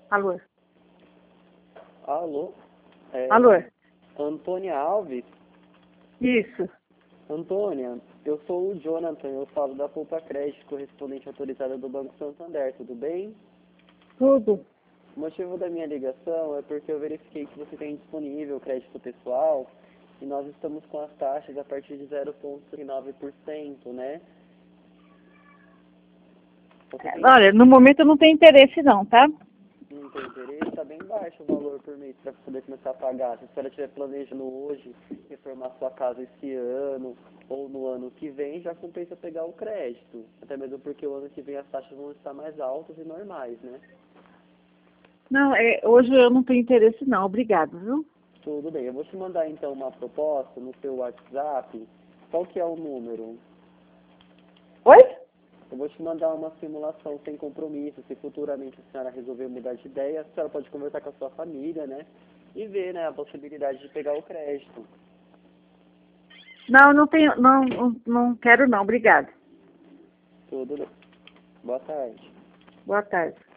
Alô? Alô? Alô? Antônia Alves? Isso. Antônia, eu sou o Jonathan, eu falo da Poupa Crédito, correspondente autorizada do Banco Santander, tudo bem? Tudo. O motivo da minha ligação é porque eu verifiquei que você tem disponível crédito pessoal e nós estamos com as taxas a partir de 0,9%, né? Você tem, Olha, no momento eu não tenho interesse não, tá? não tem interesse? Está bem baixo o valor por mês para poder começar a pagar. Se a senhora estiver planejando hoje reformar sua casa esse ano ou no ano que vem, já compensa pegar o crédito. Até mesmo porque o ano que vem as taxas vão estar mais altas e normais, né? Não, hoje eu não tenho interesse não, obrigado, viu? Tudo bem, eu vou te mandar então uma proposta no seu WhatsApp. Qual que é o número? Oi? Eu vou te mandar uma simulação sem compromisso. Se futuramente a senhora resolver mudar de ideia, a senhora pode conversar com a sua família, né? E ver, né, a possibilidade de pegar o crédito. Não, não tenho, não quero não, obrigado. Tudo bem. Boa tarde. Boa tarde.